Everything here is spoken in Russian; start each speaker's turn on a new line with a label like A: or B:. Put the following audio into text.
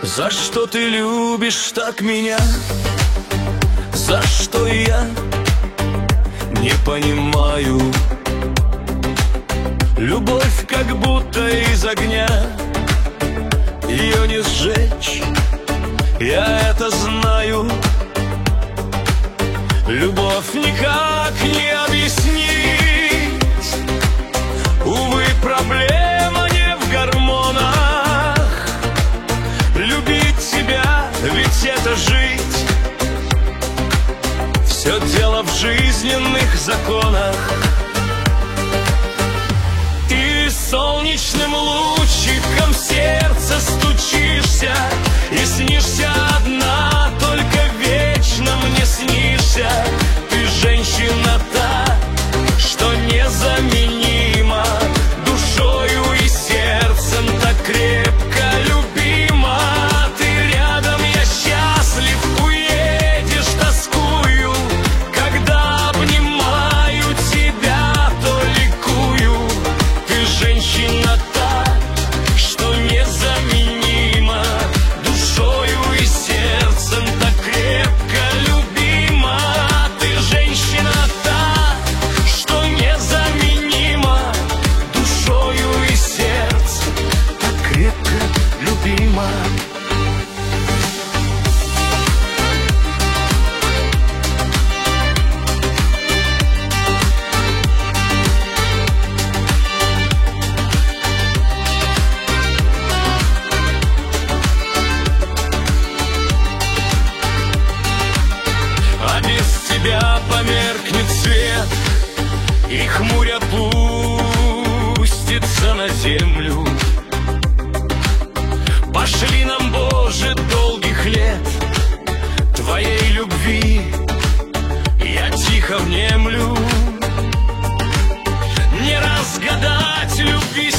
A: За что ты любишь так меня? За что я не понимаю? Любовь как будто из огня, ее не сжечь, я это знаю. Любовь никак не объяснить, увы, проблема не в гормонах. Любить тебя, ведь это жить, все дело в жизненных законах. Ты солнечным лучиком в сердце стучишься и снишься одна, только вечно мне снишься. Ты женщина та, что незаменима, душою и сердцем так крепко любима. Ты рядом, я счастлив, уедешь, тоскую. Когда обнимаю тебя, то ликую. Ты женщина та, что незаменима, душою и сердцем так крепко любима. Ты женщина та, что незаменима, душою и сердцем так крепко любима. А без тебя померкнет свет, и хмуря пустится на землю. Пошли нам, Боже, долгих лет Твоей любви, я тихо внемлю. Не разгадать любви